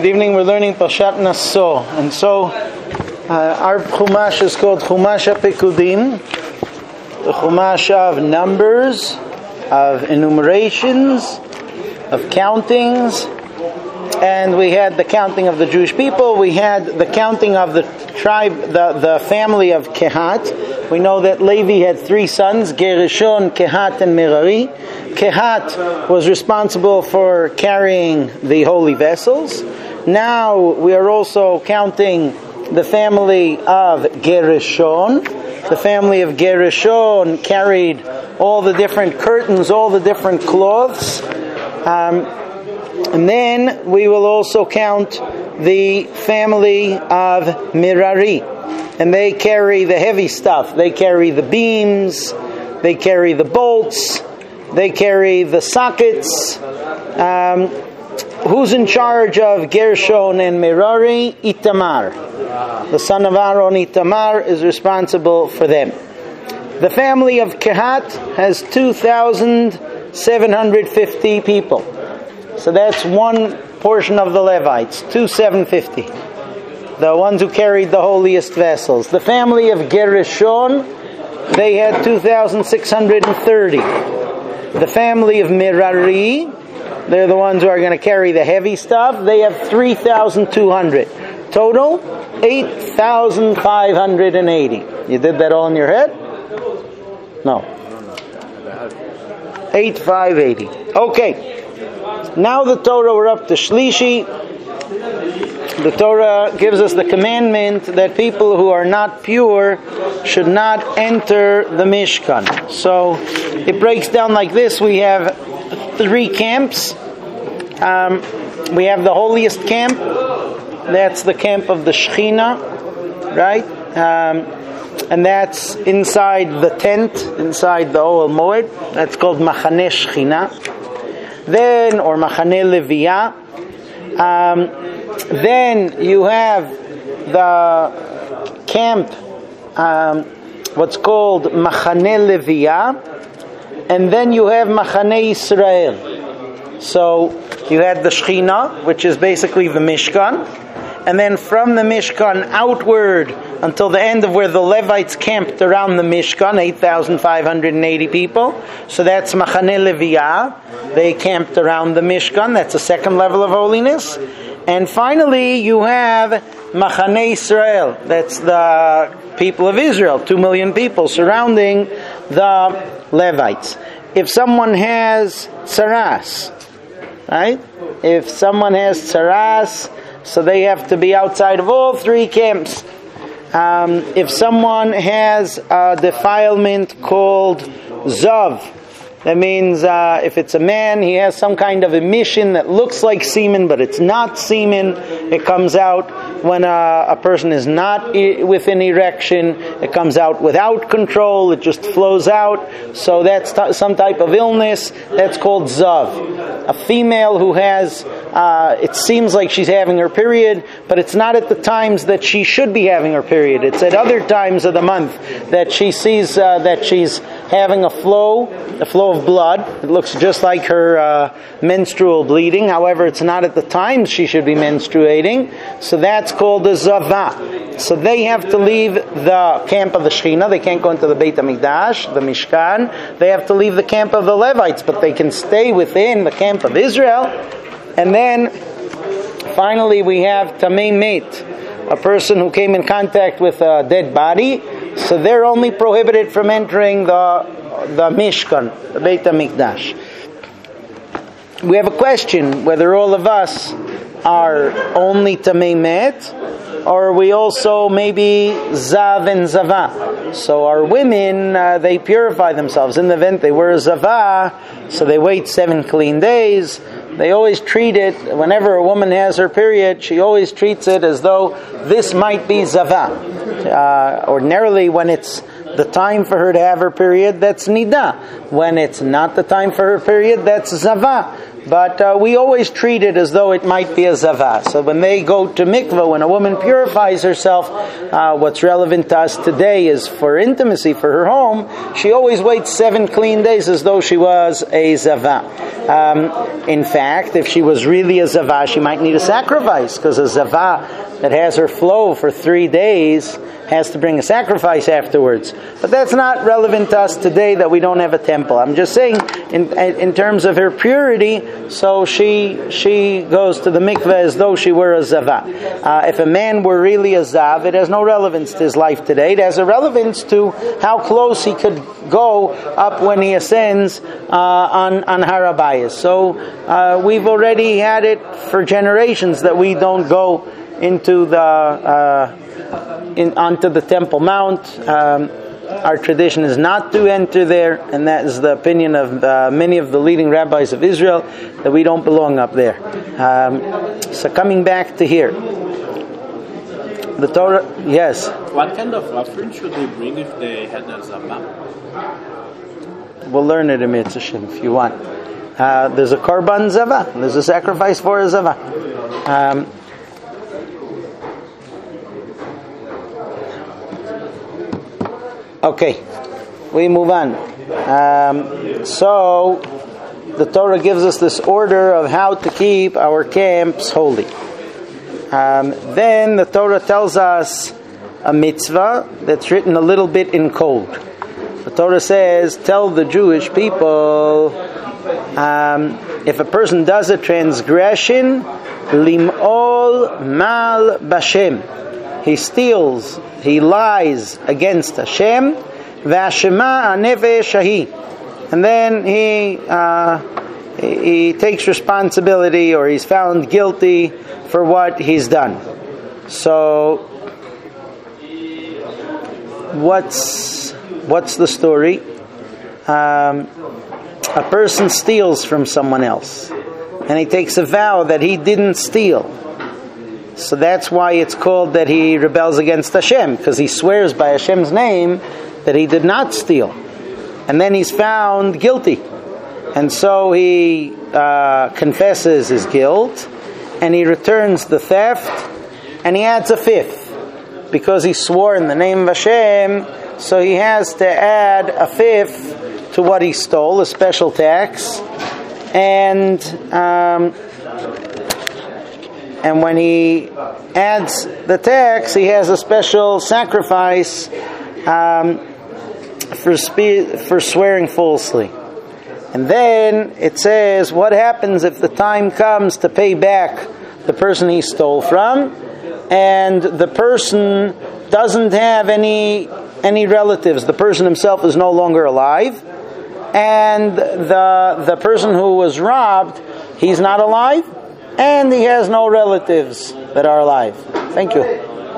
evening we're learning Parshat Naso, and so our Chumash is called Chumash HaPekudim, the Chumash of numbers, of enumerations, of countings, and we had the counting of the Jewish people, we had the counting of the tribe, the family of Kehat. We know that Levi had three sons, Gershon, Kehat, and Merari. Kehat was responsible for carrying the holy vessels. Now we are also counting the family of Gershon. The family of Gershon carried all the different curtains, all the different cloths. And then we will also count the family of Merari. And they carry the heavy stuff. They carry the beams, they carry the bolts, they carry the sockets. Who's in charge of Gershon and Merari? Itamar. The son of Aaron, Itamar, is responsible for them. The family of Kehat has 2,750 people. So that's one portion of the Levites, 2,750. The ones who carried the holiest vessels. The family of Gershon, they had 2,630. The family of Merari, they're the ones who are going to carry the heavy stuff. They have 3,200. Total, 8,580. You did that all in your head? No. 8,580. Okay. Now the Torah, we're up to Shlishi. The Torah gives us the commandment that people who are not pure should not enter the Mishkan. So it breaks down like this. We have three camps. We have the holiest camp. That's the camp of the Shechina, right? And that's inside the tent, inside the Ohel Moed. That's called Machaneh Shechina. Then, or Machaneh Leviyah. Then you have the camp, what's called Machaneh Leviyah, and then you have Machaneh Yisrael. So you had the Shechina, which is basically the Mishkan, and then from the Mishkan outward until the end of where the Levites camped around the Mishkan, 8,580 people. So that's Machaneh Leviyah. They camped around the Mishkan. That's a second level of holiness. And finally, you have Machaneh Israel. That's the people of Israel, 2 million people surrounding the Levites. If someone has tsaras, right? If someone has tsaras, so they have to be outside of all three camps. If someone has a defilement called Zav, that means if it's a man, he has some kind of emission that looks like semen, but it's not semen. It comes out when a person is not with an erection. It comes out without control. It just flows out. So that's some type of illness. That's called Zav. A female who has, it seems like she's having her period, but it's not at the times that she should be having her period. It's at other times of the month that she sees that she's having a flow of blood. It looks just like her menstrual bleeding. However, it's not at the times she should be menstruating. So that's called a Zavah. So they have to leave the camp of the Shechina. They can't go into the Beit HaMikdash, the Mishkan. They have to leave the camp of the Levites, but they can stay within the camp of Israel. And then, finally, we have Tamei Met, a person who came in contact with a dead body. So they're only prohibited from entering the Mishkan, the Beit HaMikdash. We have a question whether all of us are only Tamei Met, or are we also maybe Zav and Zavah. So our women, they purify themselves. In the event they wear a Zavah, so they wait 7 clean days. They always treat it, whenever a woman has her period, she always treats it as though this might be Zavah. Ordinarily, when it's the time for her to have her period, that's Nida. When it's not the time for her period, that's Zavah. But we always treat it as though it might be a zavah. So when they go to mikveh, when a woman purifies herself, what's relevant to us today is for intimacy, for her home, she always waits 7 clean days as though she was a zavah. In fact, if she was really a zavah, she might need a sacrifice, because a zavah that has her flow for 3 days has to bring a sacrifice afterwards. But that's not relevant to us today that we don't have a temple. I'm just saying, in terms of her purity, so she goes to the mikveh as though she were a zavah. If a man were really a zav, it has no relevance to his life today. It has a relevance to how close he could go up when he ascends on Har Habayis. So we've already had it for generations that we don't go into onto the Temple Mount. Our tradition is not to enter there, and that is the opinion of many of the leading rabbis of Israel, that we don't belong up there. So coming back to here, the Torah, yes. What kind of offering should they bring if they had a zavah? We'll learn it in Mitzvah Shem if you want. There's a korban zavah. There's a sacrifice for a zavah. Okay, we move on. So, the Torah gives us this order of how to keep our camps holy. Then the Torah tells us a mitzvah that's written a little bit in code. The Torah says, tell the Jewish people, if a person does a transgression, lim'ol mal bashem, he steals, he lies against Hashem, v'ashema anefesh hahi, and then he takes responsibility, or he's found guilty for what he's done. So, what's the story? A person steals from someone else, and he takes a vow that he didn't steal. So that's why it's called that he rebels against Hashem, because he swears by Hashem's name that he did not steal. And then he's found guilty. And so he confesses his guilt, and he returns the theft, and he adds a 5th. Because he swore in the name of Hashem, so he has to add a 5th to what he stole, a special tax. And when he adds the tax, he has a special sacrifice for swearing falsely. And then it says, what happens if the time comes to pay back the person he stole from, and the person doesn't have any relatives? The person himself is no longer alive, and the person who was robbed, he's not alive, and he has no relatives that are alive. Thank you.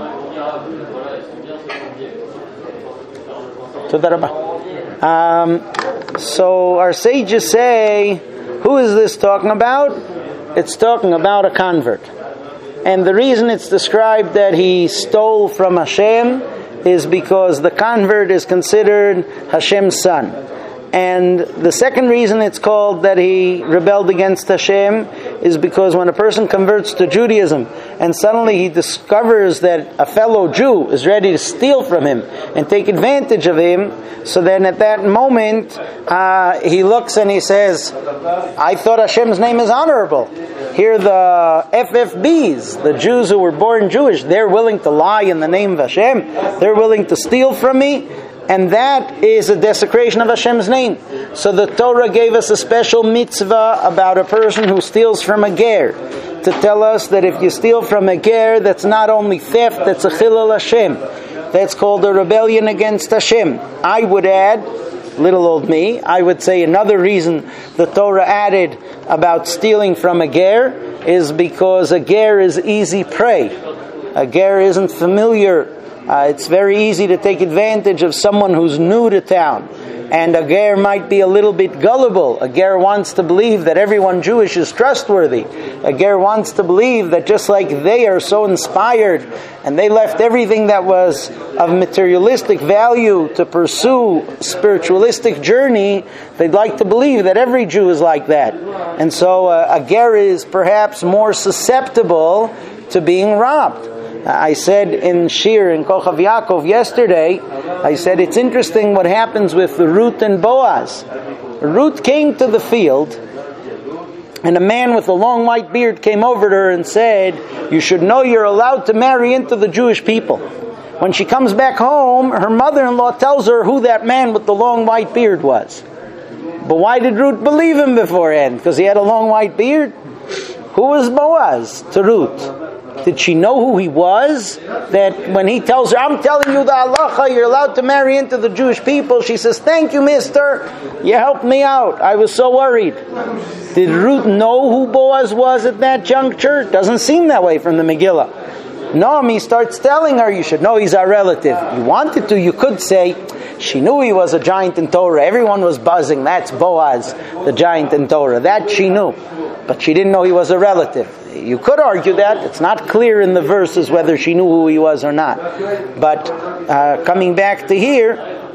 So our sages say, who is this talking about? It's talking about a convert. And the reason it's described that he stole from Hashem is because the convert is considered Hashem's son. And the second reason it's called that he rebelled against Hashem is because when a person converts to Judaism and suddenly he discovers that a fellow Jew is ready to steal from him and take advantage of him, so then at that moment he looks and he says, I thought Hashem's name is honorable. Here the FFBs, the Jews who were born Jewish, they're willing to lie in the name of Hashem. They're willing to steal from me. And that is a desecration of Hashem's name. So the Torah gave us a special mitzvah about a person who steals from a ger, to tell us that if you steal from a ger, that's not only theft, that's a chilul Hashem. That's called a rebellion against Hashem. I would add, little old me, I would say another reason the Torah added about stealing from a ger is because a ger is easy prey. A ger isn't familiar It's very easy to take advantage of someone who's new to town. And a ger might be a little bit gullible. A ger wants to believe that everyone Jewish is trustworthy. A ger wants to believe that just like they are so inspired and they left everything that was of materialistic value to pursue spiritualistic journey, they'd like to believe that every Jew is like that. And so a ger is perhaps more susceptible to being robbed. I said in Shir in Kochav Yaakov yesterday, I said it's interesting what happens with Ruth and Boaz. Ruth came to the field, and a man with a long white beard came over to her and said, you should know you're allowed to marry into the Jewish people. When she comes back home, her mother-in-law tells her who that man with the long white beard was. But why did Ruth believe him beforehand? Because he had a long white beard? Who was Boaz to Ruth? Did she know who he was? That when he tells her, I'm telling you the halacha, you're allowed to marry into the Jewish people, she says, thank you, mister. You helped me out. I was so worried. Did Ruth know who Boaz was at that juncture? Doesn't seem that way from the Megillah. Naomi starts telling her, you should know he's our relative. You wanted to, you could say, she knew he was a giant in Torah. Everyone was buzzing. That's Boaz, the giant in Torah. That she knew. But she didn't know he was a relative. You could argue that. It's not clear in the verses whether she knew who he was or not. But coming back to here,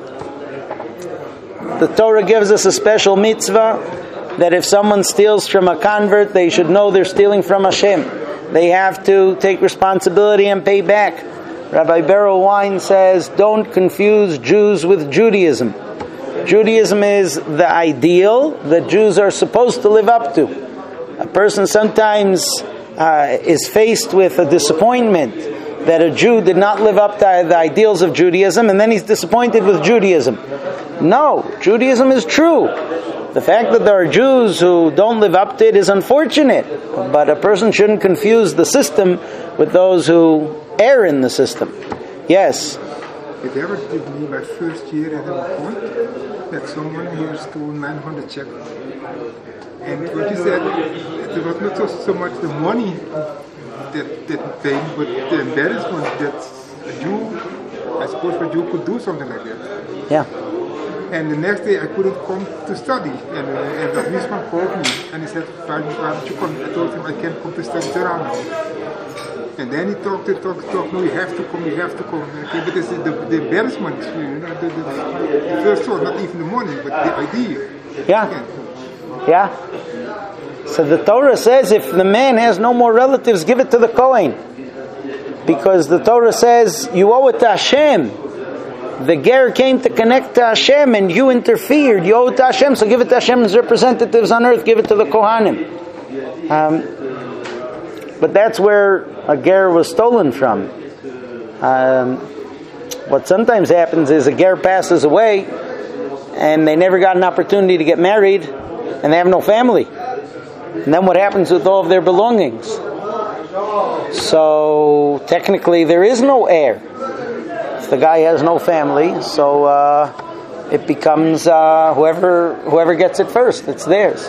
the Torah gives us a special mitzvah that if someone steals from a convert, they should know they're stealing from Hashem. They have to take responsibility and pay back. Rabbi Beryl Wein says, don't confuse Jews with Judaism. Judaism is the ideal that Jews are supposed to live up to. A person sometimes is faced with a disappointment that a Jew did not live up to the ideals of Judaism, and then he's disappointed with Judaism. No, Judaism is true. The fact that there are Jews who don't live up to it is unfortunate, but a person shouldn't confuse the system with those who err in the system. Yes? It ever did me my first year at a point that someone here stole 900 shekels. And what you said, it was not so much the money that paid, but the embarrassment that a Jew, I suppose a Jew could do something like that. Yeah. And the next day I couldn't come to study. And the policeman called me and he said, why don't you come? I told him I can't come to study around now. And then he talked, no, you have to come. Okay, but it's the embarrassment, the first thought, not even the money, but the idea. Yeah. So the Torah says if the man has no more relatives, give it to the Kohen. Because the Torah says you owe it to Hashem. The ger came to connect to Hashem and you interfered. You owe it to Hashem, so give it to Hashem's representatives on earth. Give it to the Kohanim. But that's where a ger was stolen from. What sometimes happens is a ger passes away and they never got an opportunity to get married and they have no family. And then what happens with all of their belongings? So technically there is no heir. If the guy has no family, so it becomes whoever gets it first, it's theirs.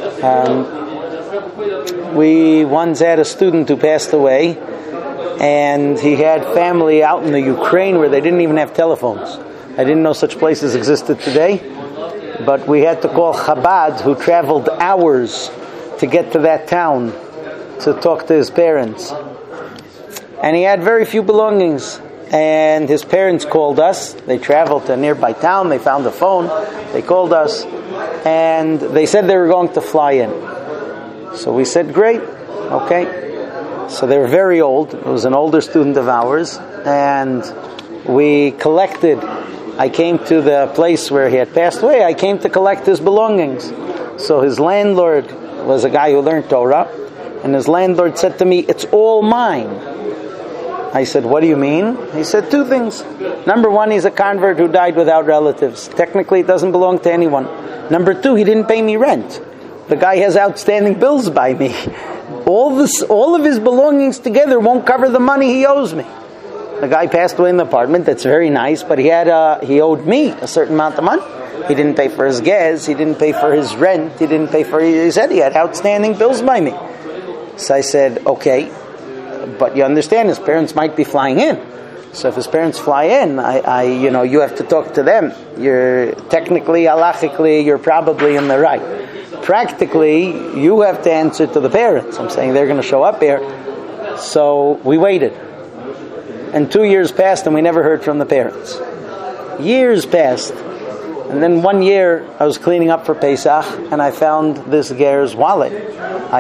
We once had a student who passed away, and he had family out in the Ukraine where they didn't even have telephones. I didn't know such places existed today, but we had to call Chabad, who traveled hours to get to that town to talk to his parents. And he had very few belongings. And his parents called us. They traveled to a nearby town. They found a phone. They called us. And they said they were going to fly in. So we said, great. Okay. So they were very old. It was an older student of ours. And we collected. I came to the place where he had passed away. I came to collect his belongings. So his landlord was a guy who learned Torah. And his landlord said to me, it's all mine. I said, what do you mean? He said two things. Number one, he's a convert who died without relatives. Technically, it doesn't belong to anyone. Number two, he didn't pay me rent. The guy has outstanding bills by me. All of his belongings together won't cover the money he owes me. The guy passed away in the apartment. That's very nice, but he owed me a certain amount of money. He didn't pay for his gas. He didn't pay for his rent. He said he had outstanding bills by me. So I said, okay. But you understand, his parents might be flying in. So if his parents fly in, you have to talk to them. You're technically, halachically, you're probably in the right. Practically, you have to answer to the parents. I'm saying they're going to show up here. So we waited. And 2 years passed and we never heard from the parents. Years passed. And then 1 year I was cleaning up for Pesach and I found this ger's wallet. I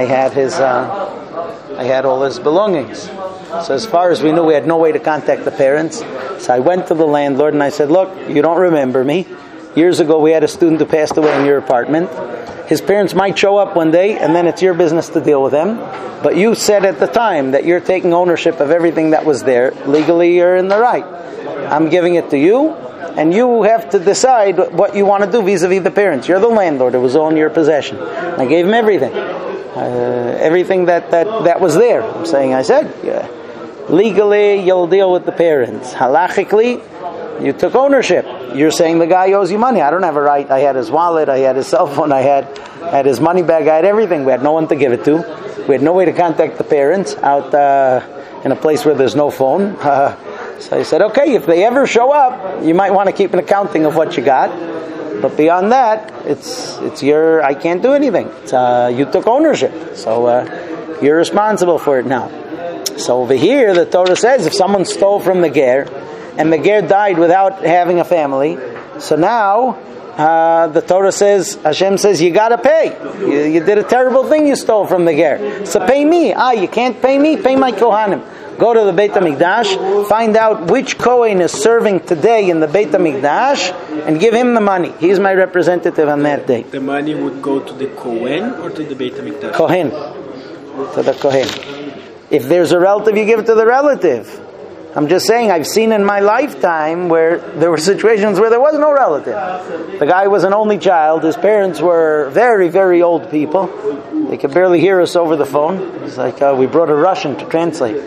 had all his belongings. So as far as we knew, we had no way to contact the parents. So I went to the landlord and I said, look, you don't remember me. Years ago we had a student who passed away in your apartment. His parents might show up one day and then it's your business to deal with them. But you said at the time that you're taking ownership of everything that was there. Legally you're in the right. I'm giving it to you and you have to decide what you want to do vis-a-vis the parents. You're the landlord. It was all in your possession. I gave him everything. Everything that was there. I said, yeah. Legally you'll deal with the parents. Halachically, you took ownership. You're saying the guy owes you money. I don't have a right. I had his wallet, I had his cell phone, I had his money bag, I had everything. We had no one to give it to. We had no way to contact the parents out in a place where there's no phone. So I said, okay, if they ever show up, you might want to keep an accounting of what you got. But beyond that, it's your, I can't do anything. You took ownership. So you're responsible for it now. So over here, the Torah says, if someone stole from the ger, and the ger died without having a family, so now the Torah says, Hashem says, you got to pay. You did a terrible thing, you stole from the ger. So pay me. You can't pay me? Pay my Kohanim. Go to the Beit HaMikdash, find out which Kohen is serving today in the Beit HaMikdash, and give him the money. He's my representative on that day. The money would go to the Kohen or to the Beit HaMikdash? Kohen. To the Kohen. If there's a relative, you give it to the relative. I'm just saying, I've seen in my lifetime where there were situations where there was no relative. The guy was an only child. His parents were very, very old people. They could barely hear us over the phone. It's like we brought a Russian to translate.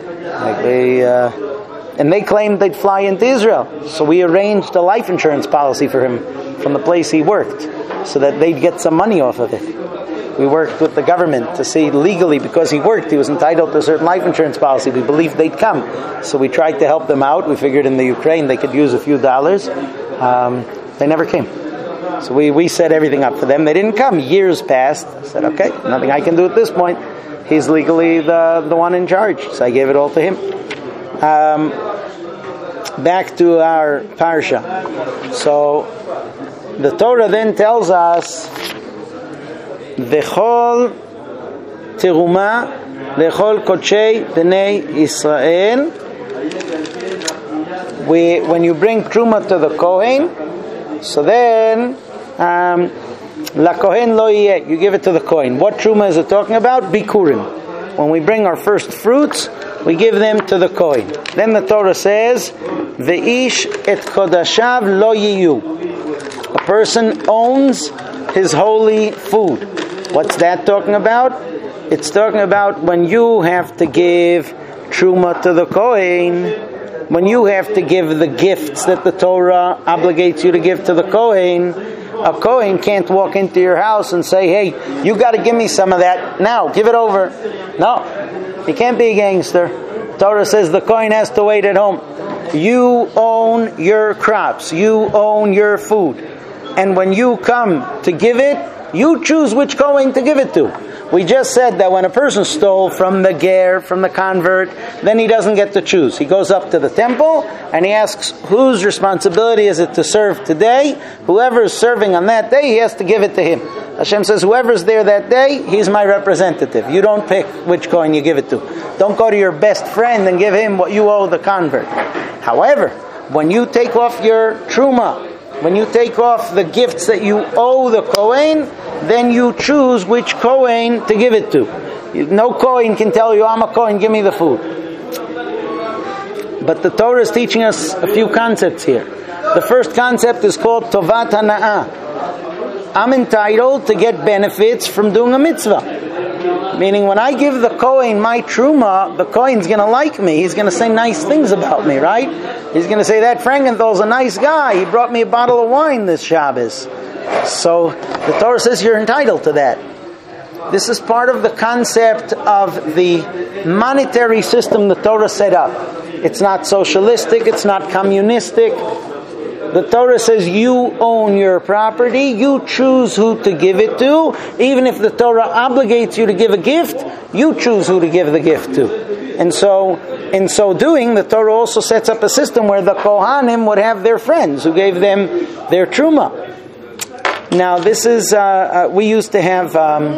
And they claimed they'd fly into Israel. So we arranged a life insurance policy for him from the place he worked so that they'd get some money off of it. We worked with the government to see legally, because he worked, he was entitled to a certain life insurance policy. We believed they'd come. So we tried to help them out. We figured in the Ukraine they could use a few dollars. They never came. So we set everything up for them. They didn't come. Years passed. I said, okay, nothing I can do at this point. He's legally the one in charge. So I gave it all to him. Back to our parsha. So the Torah then tells us, V'chol teruma lechol kodshei bnei Yisrael. When you bring truma to the Kohen, so then la Kohen lo yeh, you give it to the Kohen. What truma is it talking about? Bikurim. When we bring our first fruits, we give them to the Kohen. Then the Torah says, Ve'ish et kodashav lo yiyu. A person owns his holy food. What's that talking about? It's talking about when you have to give truma to the Kohen, when you have to give the gifts that the Torah obligates you to give to the Kohen. A Kohen can't walk into your house and say, hey, you got to give me some of that now, give it over. No, he can't be a gangster. Torah says the Kohen has to wait at home. You own your crops, you own your food, and when you come to give it, you choose which Kohen to give it to. We just said that when a person stole from the ger, from the convert, then he doesn't get to choose. He goes up to the temple and he asks, whose responsibility is it to serve today? Whoever is serving on that day, he has to give it to him. Hashem says, whoever's there that day, he's my representative. You don't pick which Kohen you give it to. Don't go to your best friend and give him what you owe the convert. However, when you take off your truma, when you take off the gifts that you owe the Kohen, then you choose which Kohen to give it to. No Kohen can tell you, I'm a Kohen, give me the food. But the Torah is teaching us a few concepts here. The first concept is called Tovat Hana'ah. I'm entitled to get benefits from doing a mitzvah. Meaning when I give the Kohen my truma, the Kohen's going to like me. He's going to say nice things about me, right? He's going to say, that Frankenthal's a nice guy. He brought me a bottle of wine this Shabbos. So the Torah says you're entitled to that. This is part of the concept of the monetary system the Torah set up. It's not socialistic, it's not communistic. The Torah says you own your property, you choose who to give it to. Even if the Torah obligates you to give a gift, you choose who to give the gift to. And so, in so doing, the Torah also sets up a system where the Kohanim would have their friends who gave them their truma. Now, this is, we used to have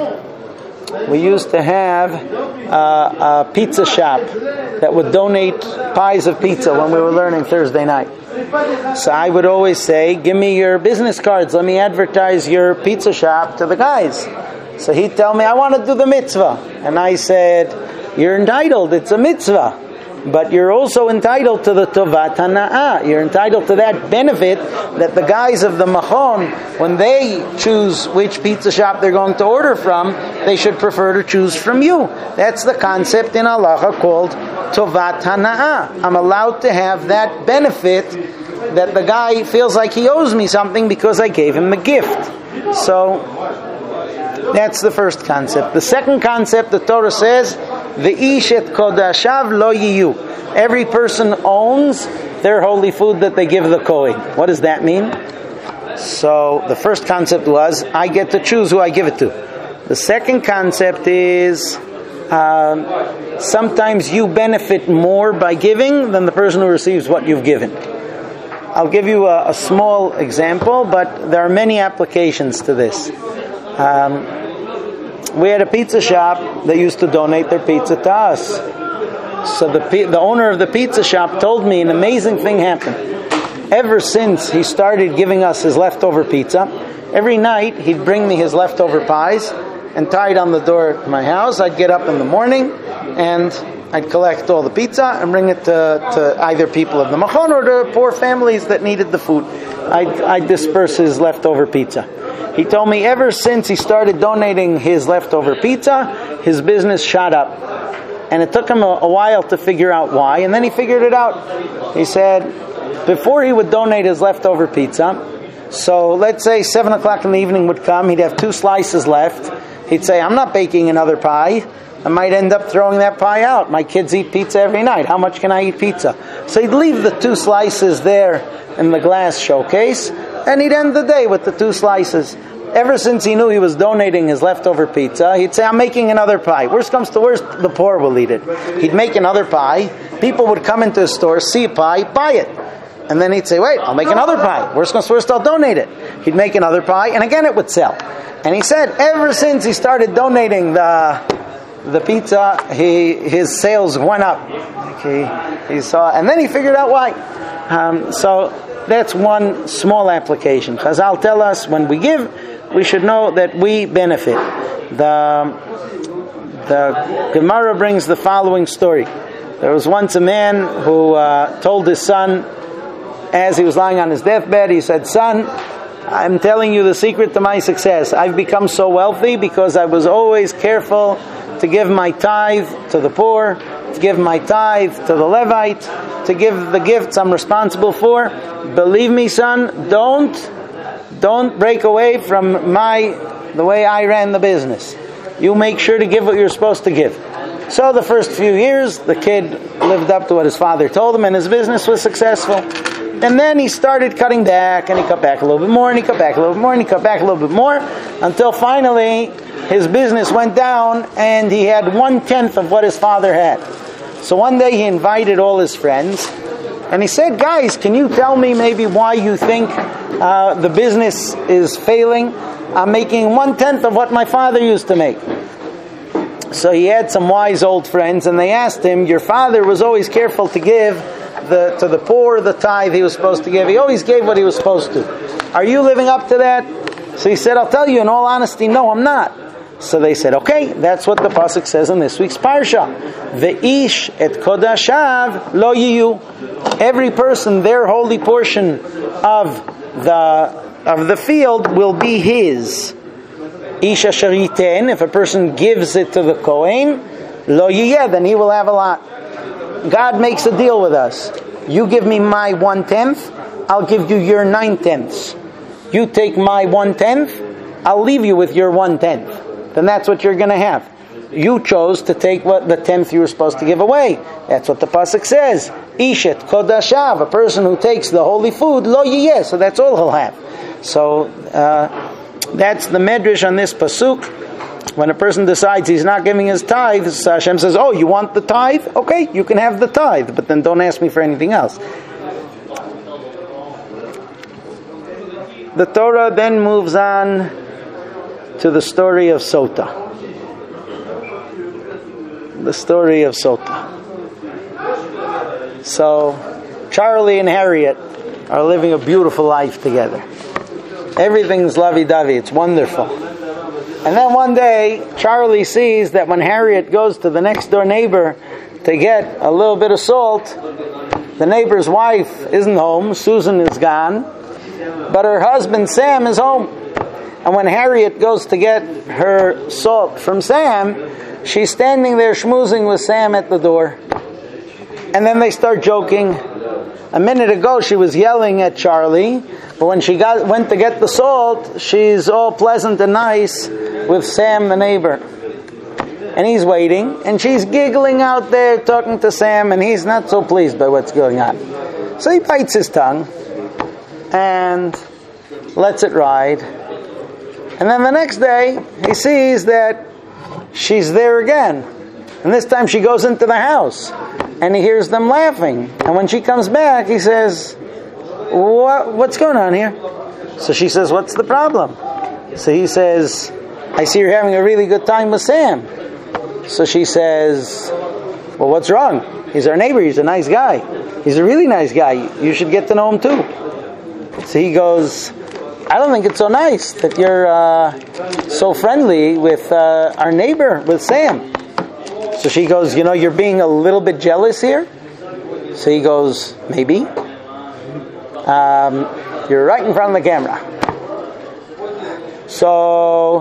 a pizza shop that would donate pies of pizza when we were learning Thursday night. So I would always say, give me your business cards, let me advertise your pizza shop to the guys. So he'd tell me, I want to do the mitzvah. And I said, you're entitled, it's a mitzvah. But you're also entitled to the tovat hana'ah. You're entitled to that benefit that the guys of the machon, when they choose which pizza shop they're going to order from, they should prefer to choose from you. That's the concept in halacha called tovat hana'ah. I'm allowed to have that benefit that the guy feels like he owes me something because I gave him a gift. So that's the first concept. The second concept, the Torah says, V'ish et kodashav lo yiyu. Every person owns their holy food that they give the Kohen. What does that mean? So the first concept was, I get to choose who I give it to. The second concept is, sometimes you benefit more by giving than the person who receives what you've given. I'll give you a small example, but there are many applications to this. We had a pizza shop that used to donate their pizza to us. So the owner of the pizza shop told me an amazing thing happened. Ever since he started giving us his leftover pizza, every night he'd bring me his leftover pies and tie it on the door to my house. I'd get up in the morning and I'd collect all the pizza and bring it to either people of the machon or to poor families that needed the food. I'd disperse his leftover pizza. He told me ever since he started donating his leftover pizza, his business shot up. And it took him a while to figure out why, and then he figured it out. He said, before he would donate his leftover pizza, so let's say 7 o'clock in the evening would come, he'd have 2 slices left. He'd say, I'm not baking another pie. I might end up throwing that pie out. My kids eat pizza every night. How much can I eat pizza? So he'd leave the 2 slices there in the glass showcase, and he'd end the day with the 2 slices. Ever since he knew he was donating his leftover pizza, he'd say, I'm making another pie. Worst comes to worst, the poor will eat it. He'd make another pie. People would come into his store, see a pie, buy it. And then he'd say, wait, I'll make another pie. Worst comes to worst, I'll donate it. He'd make another pie, and again it would sell. And he said, ever since he started donating the pizza, his sales went up. He saw, and then he figured out why. So that's one small application. Chazal tell us when we give, we should know that we benefit. The Gemara brings the following story. There was once a man who told his son, as he was lying on his deathbed, he said, son, I'm telling you the secret to my success. I've become so wealthy because I was always careful to give my tithe to the poor, to give my tithe to the Levite, to give the gifts I'm responsible for. Believe me, son, don't break away from the way I ran the business. You make sure to give what you're supposed to give. So the first few years, the kid lived up to what his father told him, and his business was successful. And then he started cutting back, and he cut back a little bit more, and he cut back a little bit more, and he cut back a little bit more, until finally his business went down, and he had 1/10 of what his father had. So one day he invited all his friends, and he said, guys, can you tell me maybe why you think the business is failing? I'm making 1/10 of what my father used to make. So he had some wise old friends, and they asked him, your father was always careful to give to the poor the tithe he was supposed to give. He always gave what he was supposed to. Are you living up to that? So he said, I'll tell you in all honesty, no, I'm not. So they said, okay, that's what the pasuk says in this week's parsha. Ve'ish et kodashav lo yiyu. Every person, their holy portion of the field will be his. Ish asher yiten, if a person gives it to the Kohen, lo yiyeh, then he will have a lot. God makes a deal with us. You give me my 1/10, I'll give you your 9/10. You take my 1/10, I'll leave you with your 1/10. then that's what you're going to have. You chose to take what the 10th you were supposed to give away. That's what the pasuk says. Ishet kodashav, a person who takes the holy food, lo yiyeh, so that's all he'll have. So that's the medrash on this pasuk. When a person decides he's not giving his tithes, Hashem says, oh, you want the tithe? Okay, you can have the tithe, but then don't ask me for anything else. The Torah then moves on to the story of Sota. The story of Sota. So, Charlie and Harriet are living a beautiful life together. Everything's lovey-dovey. It's wonderful. And then one day, Charlie sees that when Harriet goes to the next door neighbor to get a little bit of salt, the neighbor's wife isn't home. Susan is gone. But her husband, Sam, is home. And when Harriet goes to get her salt from Sam, she's standing there schmoozing with Sam at the door. And then they start joking. A minute ago she was yelling at Charlie, but when she went to get the salt, she's all pleasant and nice with Sam, the neighbor. And he's waiting, and she's giggling out there talking to Sam, and he's not so pleased by what's going on. So he bites his tongue and lets it ride. And then the next day, he sees that she's there again. And this time she goes into the house. And he hears them laughing. And when she comes back, he says, what's going on here? So she says, what's the problem? So he says, I see you're having a really good time with Sam. So she says, well, what's wrong? He's our neighbor. He's a nice guy. He's a really nice guy. You should get to know him too. So he goes, I don't think it's so nice that you're so friendly with our neighbor, with Sam. So she goes, you're being a little bit jealous here? So he goes, maybe. You're right in front of the camera. So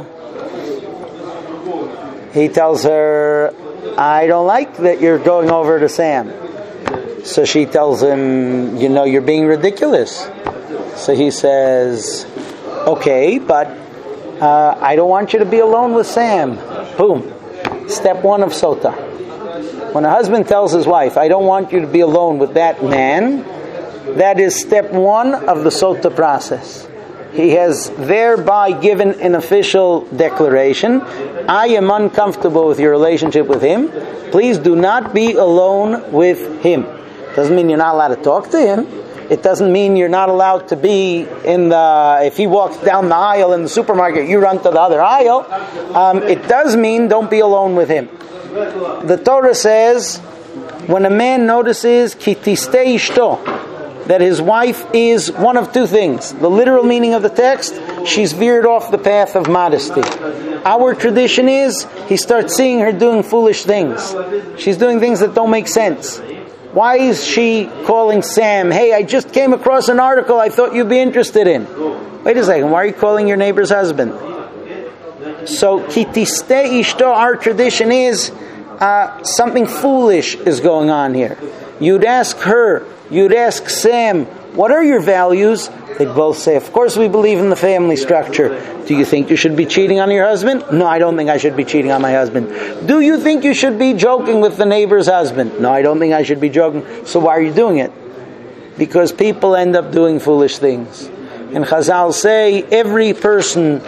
he tells her, I don't like that you're going over to Sam. So she tells him, you're being ridiculous. So he says, okay, but I don't want you to be alone with Sam. Boom. Step one of Sota. When a husband tells his wife, I don't want you to be alone with that man, that is step one of the Sota process. He has thereby given an official declaration. I am uncomfortable with your relationship with him. Please do not be alone with him. Doesn't mean you're not allowed to talk to him. It doesn't mean you're not allowed to be if he walks down the aisle in the supermarket, you run to the other aisle. It does mean don't be alone with him. The Torah says, when a man notices ki tistei ishto, that his wife is one of two things. The literal meaning of the text, she's veered off the path of modesty. Our tradition is, he starts seeing her doing foolish things. She's doing things that don't make sense. Why is she calling Sam, hey, I just came across an article I thought you'd be interested in? Wait a second, why are you calling your neighbor's husband? So, ki tistei ishto, our tradition is, something foolish is going on here. You'd ask her, you'd ask Sam, what are your values? They'd both say, of course we believe in the family structure. Do you think you should be cheating on your husband? No, I don't think I should be cheating on my husband. Do you think you should be joking with the neighbor's husband? No, I don't think I should be joking. So why are you doing it? Because people end up doing foolish things. And Chazal say, every person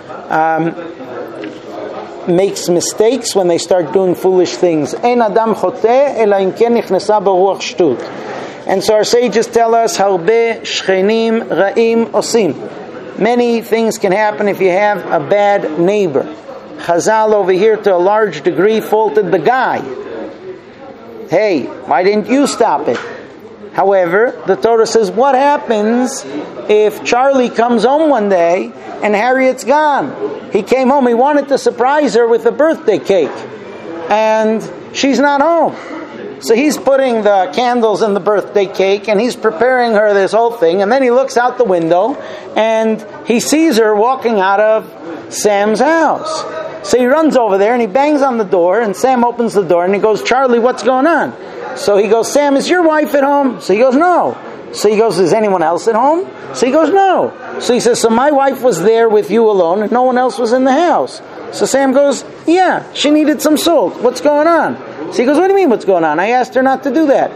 makes mistakes when they start doing foolish things. Ein adam choteh ela im ken nichnesa bo ruach shtut. And so our sages tell us, harbe shchenim ra'im osim. Many things can happen if you have a bad neighbor. Chazal over here to a large degree faulted the guy. Hey, why didn't you stop it? However, the Torah says, what happens if Charlie comes home one day and Harriet's gone? He came home, he wanted to surprise her with a birthday cake, and she's not home. So he's putting the candles in the birthday cake, and he's preparing her this whole thing, and then he looks out the window, and he sees her walking out of Sam's house. So he runs over there, and he bangs on the door, and Sam opens the door, and he goes, Charlie, what's going on? So he goes, Sam, is your wife at home? So he goes, no. So he goes, is anyone else at home? So he goes, no. So he says, so my wife was there with you alone, and no one else was in the house. So Sam goes, yeah, she needed some salt. What's going on? So he goes, what do you mean what's going on? I asked her not to do that.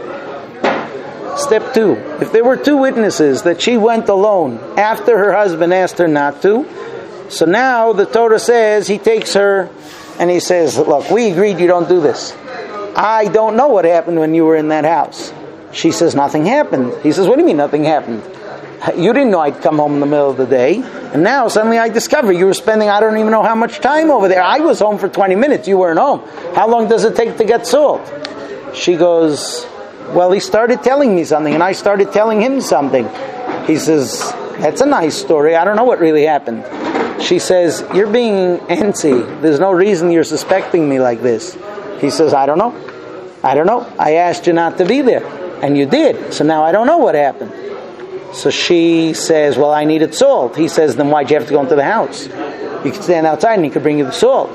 Step 2. If there were 2 witnesses that she went alone after her husband asked her not to, so now the Torah says he takes her and he says, look, we agreed you don't do this. I don't know what happened when you were in that house. She says, nothing happened. He says, what do you mean nothing happened? You didn't know I'd come home in the middle of the day, and now suddenly I discover you were spending I don't even know how much time over there. I was home for 20 minutes, you weren't home. How long does it take to get salt? She goes, well, he started telling me something, and I started telling him something. He says, that's a nice story. I don't know what really happened. She says, you're being antsy. There's no reason you're suspecting me like this. He says, I don't know. I asked you not to be there, and you did. So now I don't know what happened. So she says, well, I needed salt. He says, then why'd you have to go into the house? You could stand outside and he could bring you the salt.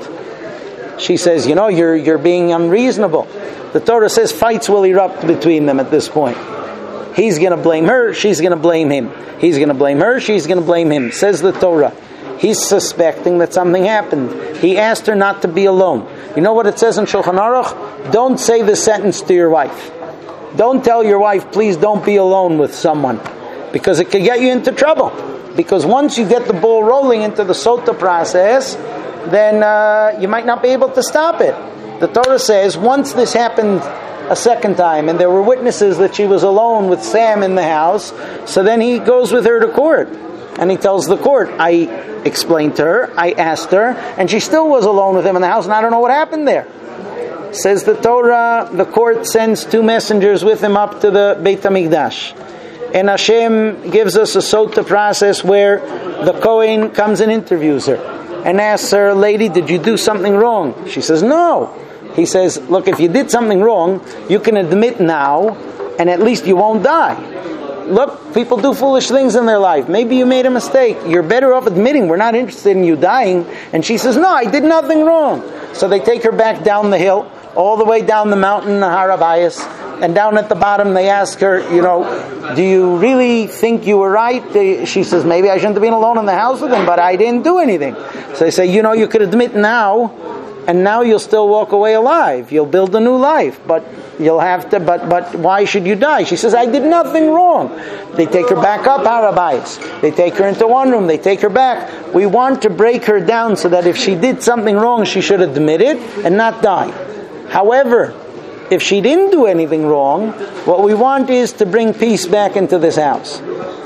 She says, you're being unreasonable. The Torah says fights will erupt between them at this point. He's going to blame her, she's going to blame him. He's going to blame her, she's going to blame him. Says the Torah. He's suspecting that something happened. He asked her not to be alone. You know what it says in Shulchan Aruch? Don't say the sentence to your wife. Don't tell your wife, please don't be alone with someone. Because it could get you into trouble. Because once you get the ball rolling into the sota process, then you might not be able to stop it. The Torah says, once this happened a second time, and there were witnesses that she was alone with Sam in the house, so then he goes with her to court. And he tells the court, I explained to her, I asked her, and she still was alone with him in the house, and I don't know what happened there. Says the Torah, the court sends 2 messengers with him up to the Beit HaMikdash. And Hashem gives us a sota process where the Kohen comes and interviews her and asks her, lady, did you do something wrong? She says, no. He says, look, if you did something wrong, you can admit now, and at least you won't die. Look, people do foolish things in their life. Maybe you made a mistake. You're better off admitting we're not interested in you dying. And she says, no, I did nothing wrong. So they take her back down the hill, all the way down the mountain, Har Habayis. And down at the bottom, they ask her, do you really think you were right? She says, maybe I shouldn't have been alone in the house with him, but I didn't do anything. So they say, you could admit now, and now you'll still walk away alive. You'll build a new life, but you'll have to, but why should you die? She says, I did nothing wrong. They take her back up, Har Habayis. They take her into one room, they take her back. We want to break her down so that if she did something wrong, she should admit it and not die. However, if she didn't do anything wrong, what we want is to bring peace back into this house.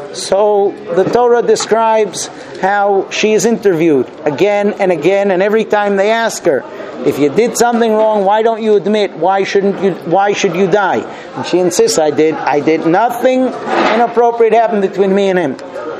So the Torah describes how she is interviewed again and again, and every time they ask her, if you did something wrong, why don't you admit? Why should you die? And she insists, I did nothing inappropriate happened between me and him.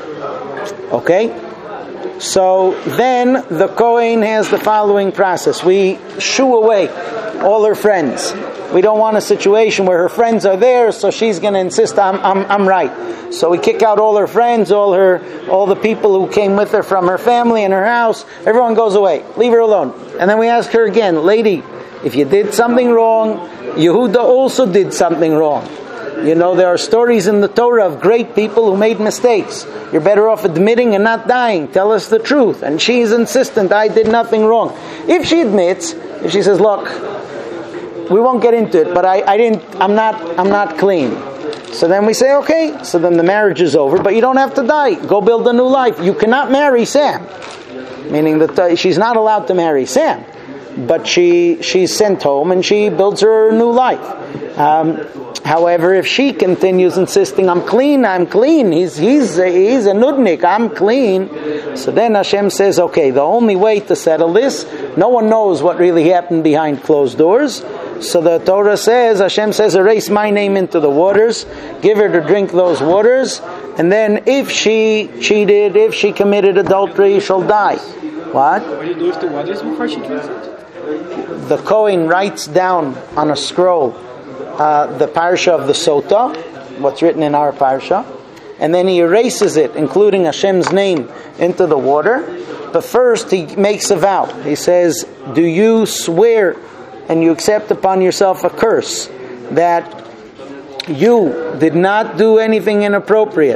Okay? So then the Kohen has the following process. We shoo away all her friends. We don't want a situation where her friends are there, so she's going to insist I'm right. So we kick out all her friends, all the people who came with her from her family and her house. Everyone goes away. Leave her alone. And then we ask her again, lady, if you did something wrong, Yehuda also did something wrong. There are stories in the Torah of great people who made mistakes. You're better off admitting and not dying. Tell us the truth. And she's insistent, I did nothing wrong. If she admits, if she says, look, we won't get into it, but I'm not clean. So then we say, okay, so then the marriage is over, but you don't have to die. Go build a new life. You cannot marry Sam. Meaning that she's not allowed to marry Sam. But she's sent home and she builds her new life. However, if she continues insisting, I'm clean, he's a nudnik, I'm clean. So then Hashem says, okay, the only way to settle this, no one knows what really happened behind closed doors. So the Torah says, Hashem says, erase my name into the waters, give her to drink those waters, and then if she cheated, if she committed adultery, she'll die. What? What do you do with the waters before she drinks it? The Kohen writes down on a scroll the parsha of the Sota, what's written in our parsha, and then he erases it, including Hashem's name, into the water. But first he makes a vow. He says, do you swear and you accept upon yourself a curse that you did not do anything inappropriate,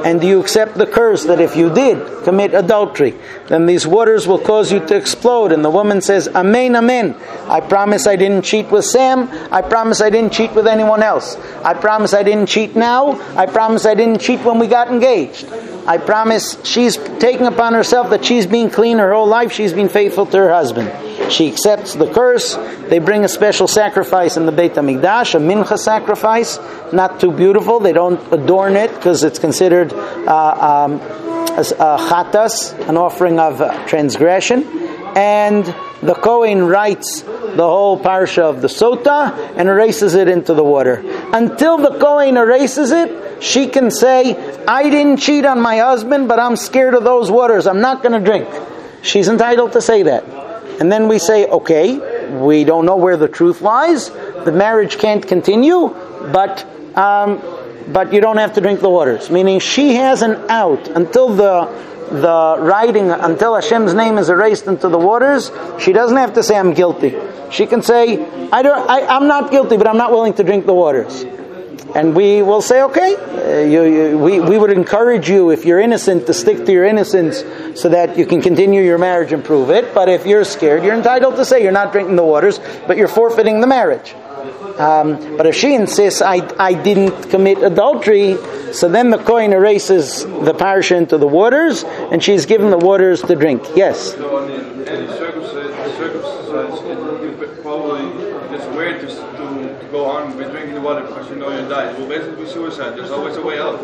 And do you accept the curse that if you did commit adultery, then these waters will cause you to explode? And the woman says, Amen, amen. I promise I didn't cheat with Sam. I promise I didn't cheat with anyone else. I promise I didn't cheat now. I promise I didn't cheat when we got engaged. I promise she's taking upon herself that she's been clean her whole life. She's been faithful to her husband. She accepts the curse. They bring a special sacrifice in the Beit HaMikdash, a mincha sacrifice, not too beautiful. They don't adorn it because it's considered as a chatas, an offering of transgression. And the Kohen writes the whole parsha of the Sota and erases it into the water. Until the Kohen erases it, she can say, I didn't cheat on my husband, but I'm scared of those waters. I'm not going to drink. She's entitled to say that. And then we say, okay, we don't know where the truth lies. The marriage can't continue, but you don't have to drink the waters. Meaning she has an out until the writing, until Hashem's name is erased into the waters. She doesn't have to say, I'm guilty. She can say, I'm not guilty, but I'm not willing to drink the waters. And we will say, okay, we would encourage you, if you're innocent, to stick to your innocence so that you can continue your marriage and prove it. But if you're scared, you're entitled to say you're not drinking the waters, but you're forfeiting the marriage. But if she insists, I didn't commit adultery, so then the Kohen erases the parsha into the waters, and she's given the waters to drink. Yes? So on the circumstance, probably it's weird to go on with drinking the water because you know you'll die. It will basically be suicide. There's always a way out.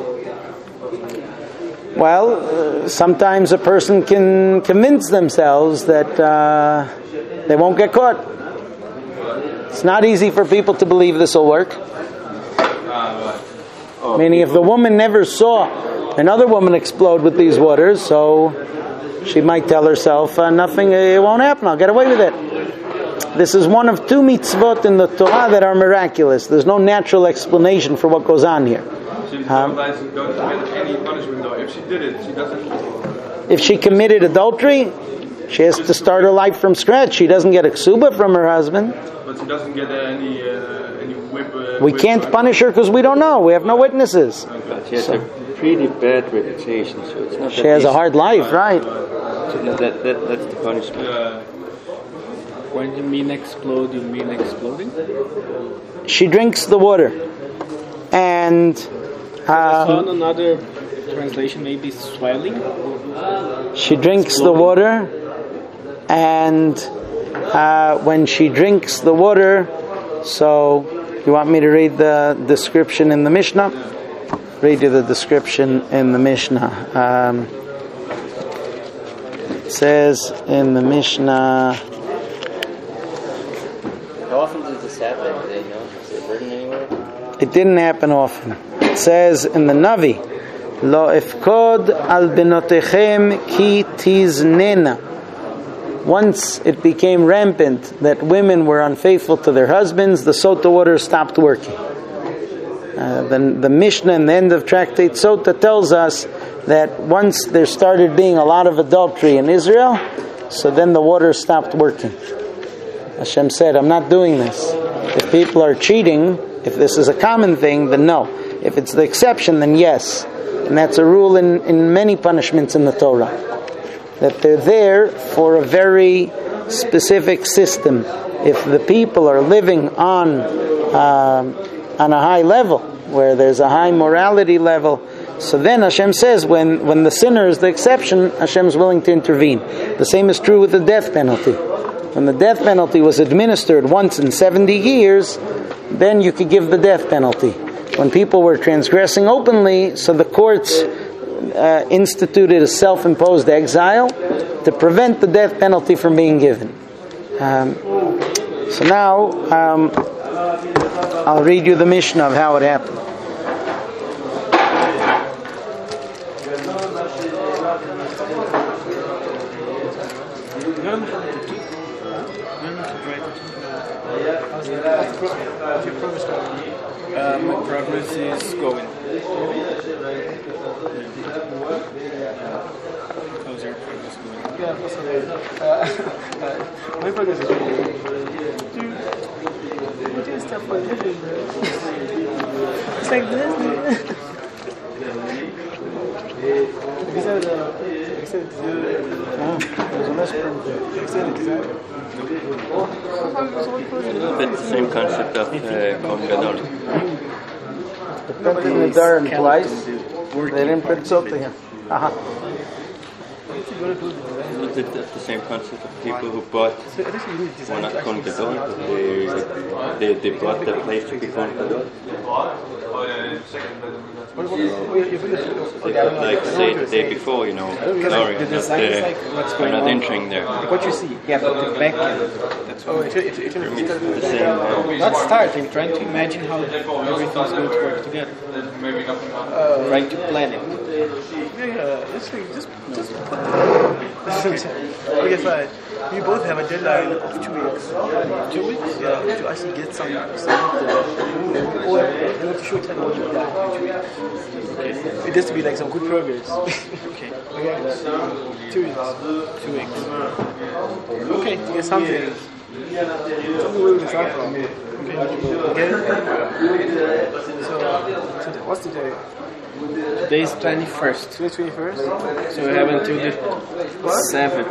Well, sometimes a person can convince themselves that they won't get caught. It's not easy for people to believe this will work. Meaning if the woman never saw another woman explode with these waters, so she might tell herself, nothing, it won't happen, I'll get away with it. This is one of two mitzvot in the Torah that are miraculous. There's no natural explanation for what goes on here. She don't get any punishment though. If she did it, she doesn't. If she committed adultery, she has to start her life from scratch. She doesn't get a ksuba from her husband. But she doesn't get any whip. We can't punish her because we don't know. We have no witnesses. She has a pretty bad reputation, so it's not. She has a hard life, right? So that's the punishment. When you mean explode, you mean exploding? She drinks the water, and I saw another translation, maybe swelling. She drinks the water, and when she drinks the water, so you want me to read the description in the Mishnah? Read you the description in the Mishnah. It says in the Mishnah. How often does this happen? Do they know? Is it written anywhere? It didn't happen often. It says in the Navi, Lo ifkod al benotechem ki tiznena. Once it became rampant that women were unfaithful to their husbands, the Sota water stopped working. The Mishnah in the end of Tractate Sota tells us that once there started being a lot of adultery in Israel, so then the water stopped working. Hashem said, I'm not doing this. If people are cheating, if this is a common thing, then no. If it's the exception, then yes. And that's a rule in many punishments in the Torah. That they're there for a very specific system. If the people are living on a high level, where there's a high morality level, so then Hashem says, when the sinner is the exception, Hashem is willing to intervene. The same is true with the death penalty. When the death penalty was administered once in 70 years, then you could give the death penalty. When people were transgressing openly, so the courts instituted a self-imposed exile to prevent the death penalty from being given. So now, I'll read you the Mishnah of how it happened. My progress is going. How's your progress going? My progress is really good. We do stuff like this. It's like this. It's the same concept of Kohen Gadol. The printing the Dar implies they didn't print salt to him. It's the same concept of people who bought, well, not Kohen Gadol, but they bought the place to be Kohen Gadol. Like say the day before, glory, they're not entering there. What you see, yeah, but the back end. That's what It's the same. not starting, trying to imagine how everything's going to work together. Trying to plan it. Just put okay, fine. We both have a deadline of 2 weeks. 2 weeks? Yeah, to actually get some or you want to show it what you've done in 2 weeks. Okay. It has to be like some good progress. Okay. 2 weeks. 2 weeks. Okay, to get something. Something where we can start from. Okay. So what's the day? Today is 21st. Today's 21st? So we have until the 7th.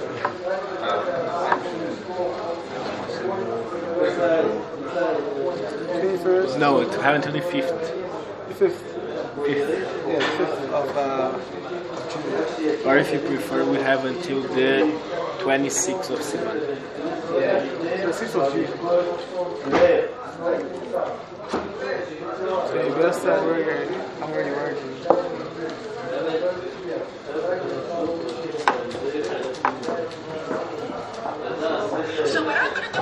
No, we have until the 5th. The 5th. 5th. Yeah, the 5th of June. Or if you prefer, we have until the 26th of Sivan. Yeah, the 6th of June. So you better start working. I'm already working. So we're not going to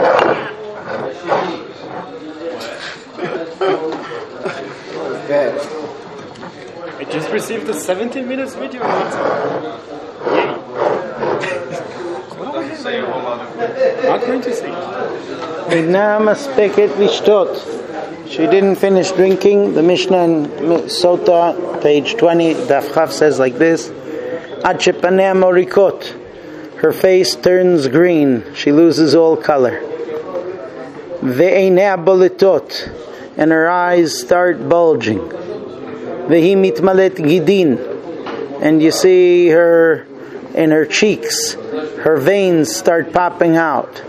Bad. I just received a 17 minutes video. Not going to say. Ina maspeket lishtot. She didn't finish drinking. The Mishnah in Sota, page 20, Daf Chav says like this: Ad shepanea morikot. Her face turns green. She loses all color. Ve'einea bolitot. And her eyes start bulging. Vehi mitmalet gidin. And you see her in her cheeks. Her veins start popping out.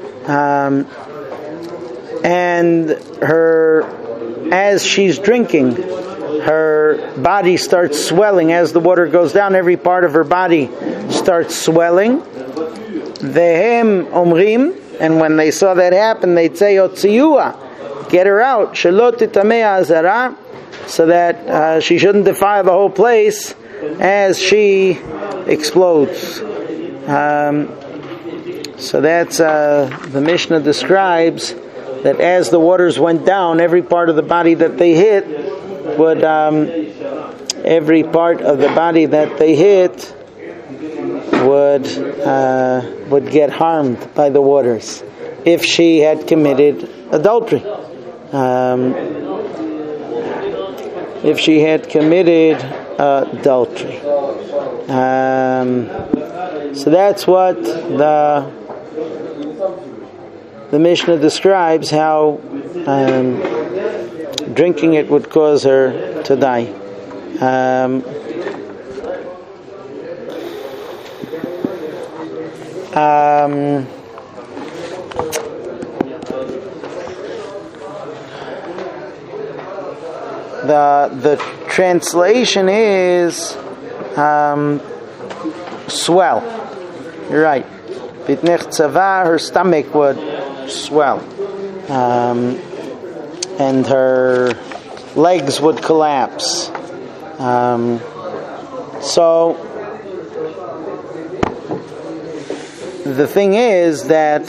And as she's drinking, her body starts swelling. As the water goes down, every part of her body starts swelling. Vehem omrim, and when they saw that happen, they'd say, Otziyua, get her out, shelot titamea azara, so that she shouldn't defile the whole place as she explodes. So that's the Mishnah describes that as the waters went down, every part of the body that they hit would get harmed by the waters if she had committed adultery. So that's what the Mishnah describes, how drinking it would cause her to die. The translation is swell. You're right. Bitnech tzava, her stomach would swell, and her legs would collapse. So the thing is that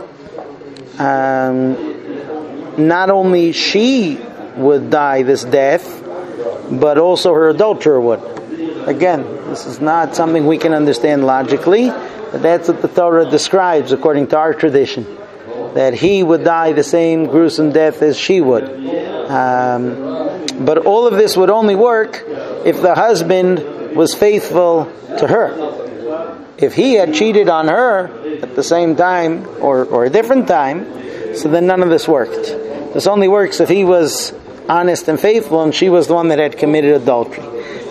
not only she would die this death, but also her adulterer would. Again, this is not something we can understand logically, but that's what the Torah describes according to our tradition, that he would die the same gruesome death as she would. But all of this would only work if the husband was faithful to her. If he had cheated on her at the same time or a different time, so then none of this worked. This only works if he was honest and faithful and she was the one that had committed adultery.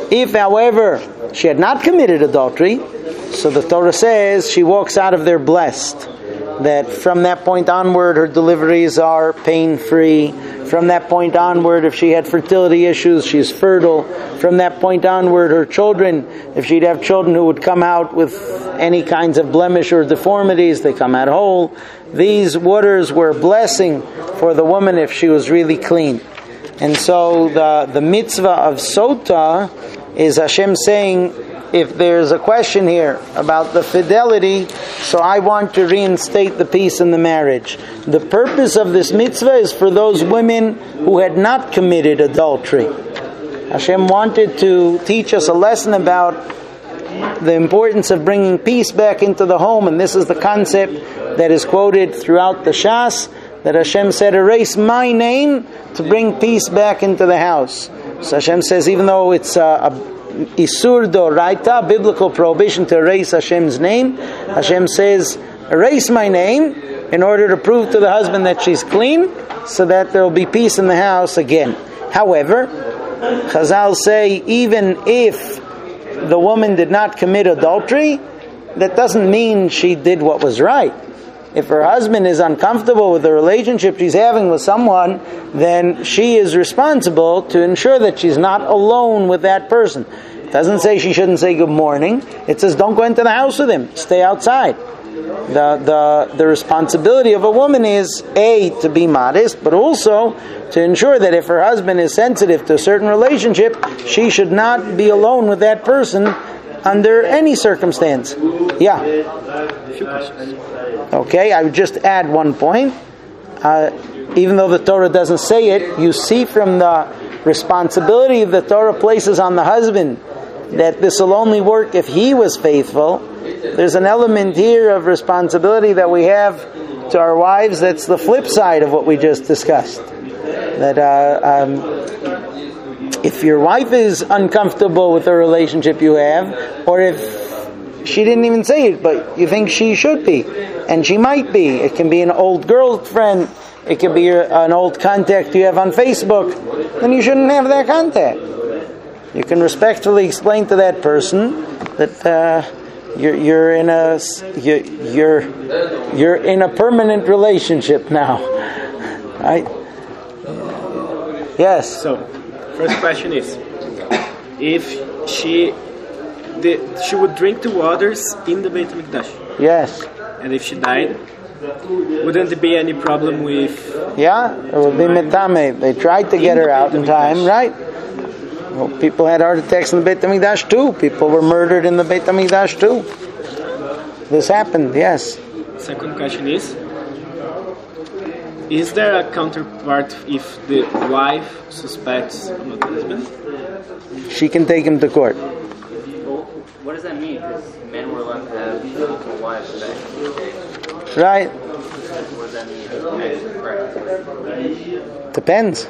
If, however, she had not committed adultery, so the Torah says she walks out of there blessed. That from that point onward, her deliveries are pain-free. From that point onward, if she had fertility issues, she's fertile. From that point onward, her children, if she'd have children who would come out with any kinds of blemish or deformities, they come out whole. These waters were a blessing for the woman if she was really clean. And so the mitzvah of sota is Hashem saying, if there's a question here about the fidelity, so I want to reinstate the peace in the marriage. The purpose of this mitzvah is for those women who had not committed adultery. Hashem wanted to teach us a lesson about the importance of bringing peace back into the home, and this is the concept that is quoted throughout the Shas, that Hashem said, erase my name to bring peace back into the house. So Hashem says, even though it's a Isur Doraita, biblical prohibition to erase Hashem's name, Hashem says, erase my name in order to prove to the husband that she's clean, so that there will be peace in the house again. However, Chazal say, even if the woman did not commit adultery, that doesn't mean she did what was right. If her husband is uncomfortable with the relationship she's having with someone, then she is responsible to ensure that she's not alone with that person. It doesn't say she shouldn't say good morning. It says don't go into the house with him. Stay outside. The responsibility of a woman is, A, to be modest, but also to ensure that if her husband is sensitive to a certain relationship, she should not be alone with that person under any circumstance. Yeah. Okay, I would just add one point. Even though the Torah doesn't say it, you see from the responsibility the Torah places on the husband that this will only work if he was faithful. There's an element here of responsibility that we have to our wives that's the flip side of what we just discussed. That if your wife is uncomfortable with the relationship you have, or if she didn't even say it, but you think she should be, and she might be. It can be an old girlfriend, it can be an old contact you have on Facebook, then you shouldn't have that contact. You can respectfully explain to that person that you're in a permanent relationship now, right? Yes. So, first question is, if she would drink the waters in the Beit HaMikdash. Yes. And if she died, wouldn't there be any problem with... Yeah, it would be metame. They tried to get her out in time, right? Well, people had heart attacks in the Beit HaMikdash too. People were murdered in the Beit HaMikdash too. This happened, yes. Second question is there a counterpart if the wife suspects not the husband? She can take him to court. What does that mean? Because men were allowed to have multiple wives back in the day. Right. What does that mean? Depends.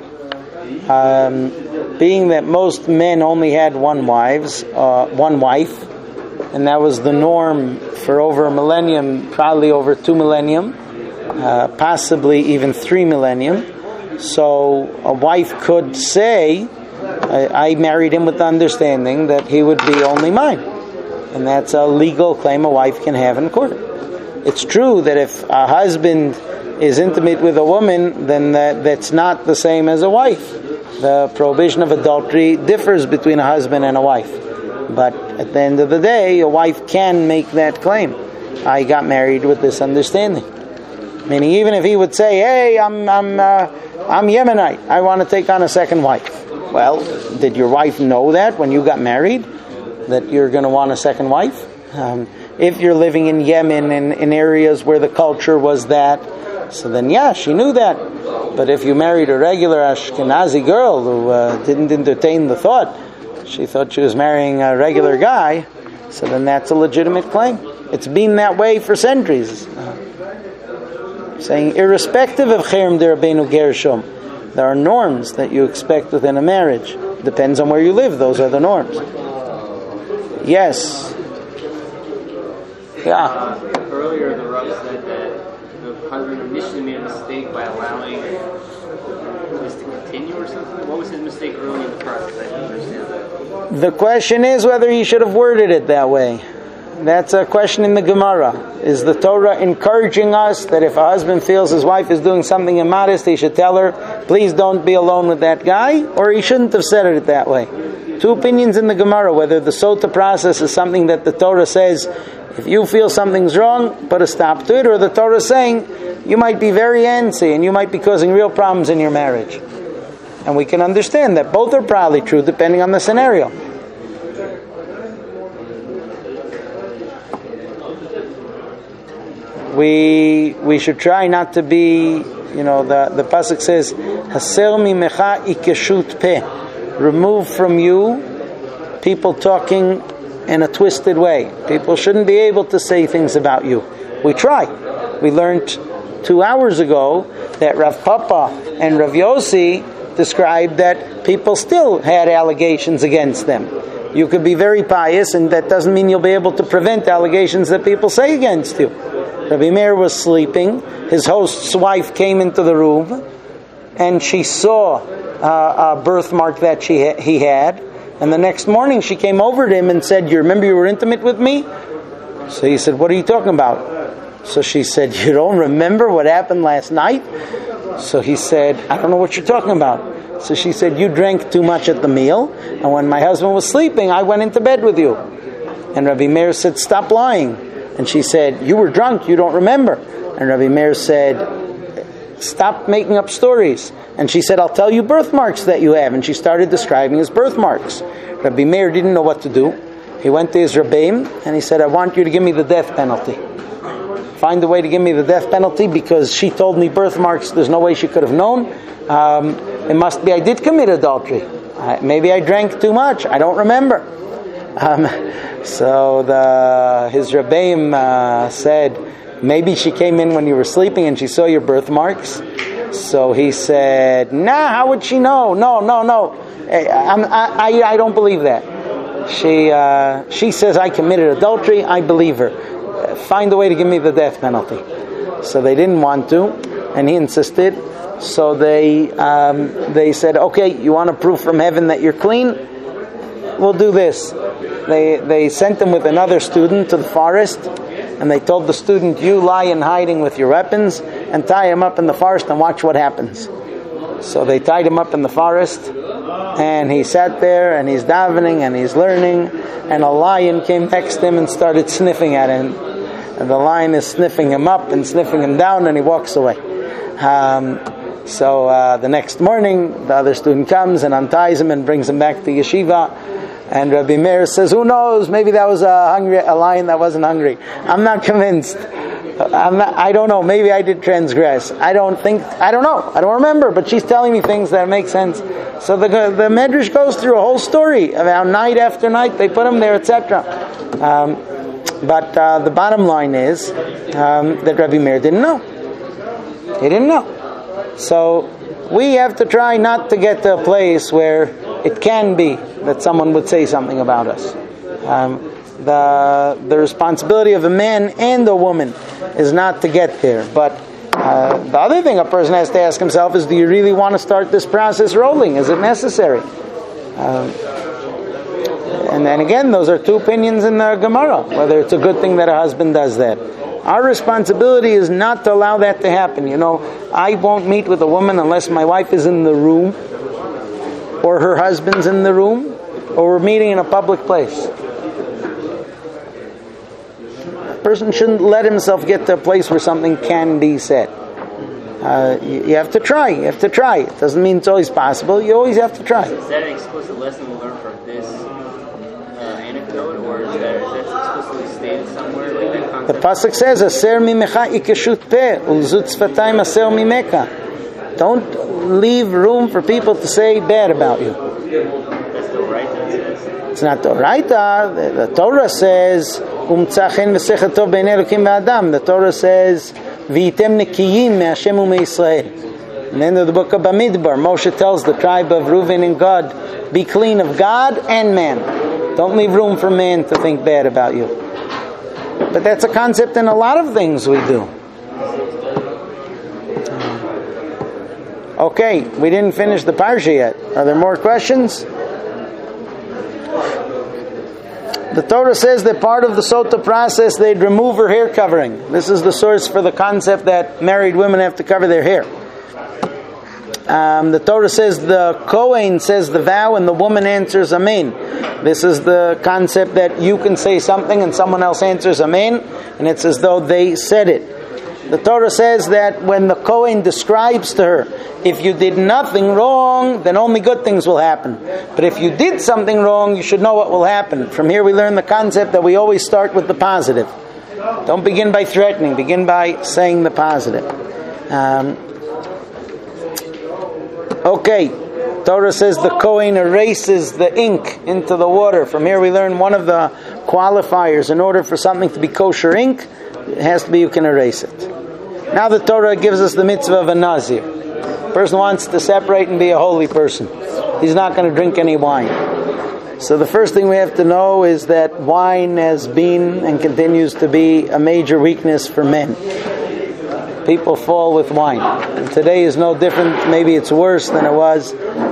Being that most men only had one wife, and that was the norm for over a millennium, probably over 2 millennium, possibly even 3 millennium. So a wife could say, I married him with the understanding that he would be only mine. And that's a legal claim a wife can have in court. It's true that if a husband is intimate with a woman, then that's not the same as a wife. The prohibition of adultery differs between a husband and a wife. But at the end of the day, a wife can make that claim. I got married with this understanding. Meaning even if he would say, hey, I'm Yemenite, I want to take on a second wife. Well, did your wife know that when you got married, that you're going to want a second wife? If you're living in Yemen, in areas where the culture was that, so then yeah, she knew that. But if you married a regular Ashkenazi girl who didn't entertain the thought, she thought she was marrying a regular guy, so then that's a legitimate claim. It's been that way for centuries. Saying, irrespective of Cherem D'Rabbeinu Gershom, there are norms that you expect within a marriage. Depends on where you live, those are the norms. Yes. Yeah. Earlier, the Rav said that the husband initially made a mistake by allowing this to continue or something. What was his mistake early in the process? I didn't understand that. The question is whether he should have worded it that way. That's a question in the Gemara. Is the Torah encouraging us that if a husband feels his wife is doing something immodest, he should tell her, please don't be alone with that guy? Or he shouldn't have said it that way? Two opinions in the Gemara, whether the Sota process is something that the Torah says, if you feel something's wrong, put a stop to it, or the Torah is saying, you might be very antsy and you might be causing real problems in your marriage. And we can understand that both are probably true depending on the scenario. We should try not to be, the pasuk says, Haser mimecha ikeshut peh. Remove from you people talking in a twisted way. People shouldn't be able to say things about you. We try. We learned 2 hours ago that Rav Papa and Rav Yossi described that people still had allegations against them. You could be very pious, and that doesn't mean you'll be able to prevent allegations that people say against you. Rabbi Meir was sleeping. His host's wife came into the room, and she saw a birthmark that he had. And the next morning she came over to him and said, you remember you were intimate with me? So he said, what are you talking about? So she said, you don't remember what happened last night? So he said, I don't know what you're talking about. So she said, you drank too much at the meal, and when my husband was sleeping, I went into bed with you. And Rabbi Meir said, stop lying. And she said, you were drunk, you don't remember. And Rabbi Meir said, stop making up stories. And she said, I'll tell you birthmarks that you have. And she started describing his birthmarks. Rabbi Meir didn't know what to do. He went to his Rebbeim and he said, I want you to give me the death penalty. Find a way to give me the death penalty, because she told me birthmarks, there's no way she could have known. It must be I did commit adultery. Maybe I drank too much. I don't remember. So his Rebbeim said, maybe she came in when you were sleeping and she saw your birthmarks. So he said, nah, how would she know? No. I don't believe that. She says I committed adultery. I believe her. Find a way to give me the death penalty. So they didn't want to, and he insisted. So they said, okay, you want a proof from heaven that you're clean? We'll do this. They sent him with another student to the forest, and they told the student, you lie in hiding with your weapons and tie him up in the forest and watch what happens. So they tied him up in the forest, and he sat there and he's davening and he's learning, and a lion came next to him and started sniffing at him. And the lion is sniffing him up and sniffing him down, and he walks away. So the next morning, the other student comes and unties him and brings him back to yeshiva. And Rabbi Meir says, who knows, maybe that was a lion that wasn't hungry. I'm not convinced. I don't know, maybe I did transgress. I don't know, I don't remember, but she's telling me things that make sense. So the Medrash goes through a whole story of how night after night they put him there, etc. But the bottom line is that Rabbi Meir didn't know. He didn't know. So we have to try not to get to a place where it can be that someone would say something about us. The responsibility of a man and a woman is not to get there. But the other thing a person has to ask himself is, do you really want to start this process rolling? Is it necessary? And then again, those are two opinions in the Gemara, whether it's a good thing that a husband does that. Our responsibility is not to allow that to happen. I won't meet with a woman unless my wife is in the room, or her husband's in the room, or we're meeting in a public place. A person shouldn't let himself get to a place where something can be said. You have to try. It doesn't mean it's always possible. You always have to try. Is that an explicit lesson we learn from this anecdote, or is that explicitly stated somewhere? Like that concept? The pasuk says, "Aser mimecha ikeshut peh, ulzut tzvatayim aser mimeka." Don't leave room for people to say bad about you. That's the right that says. It's not the Oraita. The Torah says, "Umtzachen v'sechet tov b'nei Elokim v'adam." The Torah says, "V'item nekiyim me'Hashem u'me'Yisrael." In the end of the book of Bamidbar, Moshe tells the tribe of Reuven and Gad, "Be clean of God and man. Don't leave room for man to think bad about you." But that's a concept in a lot of things we do. Okay, we didn't finish the parsha yet. Are there more questions? The Torah says that part of the sota process, they'd remove her hair covering. This is the source for the concept that married women have to cover their hair. The Torah says the Kohen says the vow and the woman answers Amen. This is the concept that you can say something and someone else answers Amen, and it's as though they said it. The Torah says that when the Kohen describes to her, if you did nothing wrong, then only good things will happen. But if you did something wrong, you should know what will happen. From here we learn the concept that we always start with the positive. Don't begin by threatening, begin by saying the positive. Okay, Torah says the Kohen erases the ink into the water. From here we learn one of the qualifiers. In order for something to be kosher ink, it has to be you can erase it. Now the Torah gives us the mitzvah of a Nazir. A person wants to separate and be a holy person. He's not going to drink any wine. So the first thing we have to know is that wine has been and continues to be a major weakness for men. People fall with wine. And today is no different. Maybe it's worse than it was.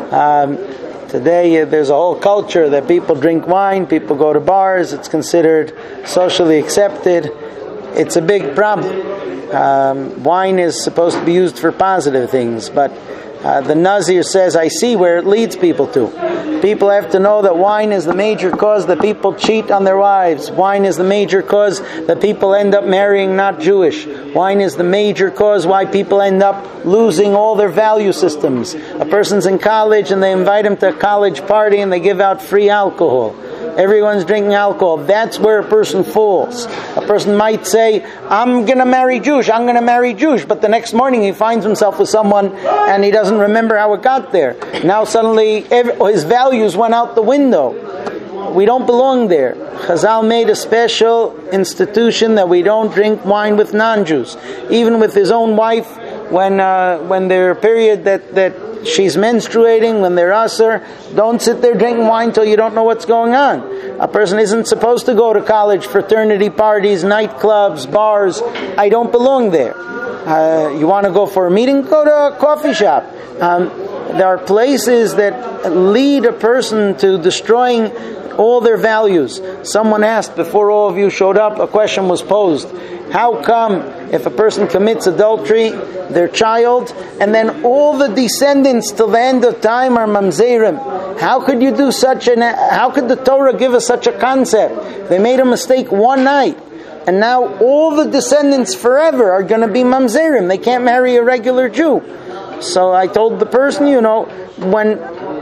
Today there's a whole culture that people drink wine, people go to bars, it's considered socially accepted. It's a big problem. Wine is supposed to be used for positive things, but the Nazir says, I see where it leads people to. People have to know that wine is the major cause that people cheat on their wives. Wine is the major cause that people end up marrying not Jewish. Wine is the major cause why people end up losing all their value systems. A person's in college and they invite him to a college party and they give out free alcohol. Everyone's drinking alcohol. That's where a person falls. A person might say, I'm going to marry Jewish, but the next morning he finds himself with someone and he doesn't remember how it got there. Now suddenly his values went out the window. We don't belong there. Chazal made a special institution that we don't drink wine with non-Jews. Even with his own wife, when their period that she's menstruating, when they're usher, don't sit there drinking wine till you don't know what's going on. A person isn't supposed to go to college, fraternity parties, nightclubs, bars. I don't belong there. You want to go for a meeting? Go to a coffee shop. There are places that lead a person to destroying all their values. Someone asked before all of you showed up, a question was posed. How come if a person commits adultery, their child, and then all the descendants till the end of time are mamzerim? How could you do how could the Torah give us such a concept? They made a mistake one night, and now all the descendants forever are going to be mamzerim. They can't marry a regular Jew. So I told the person, when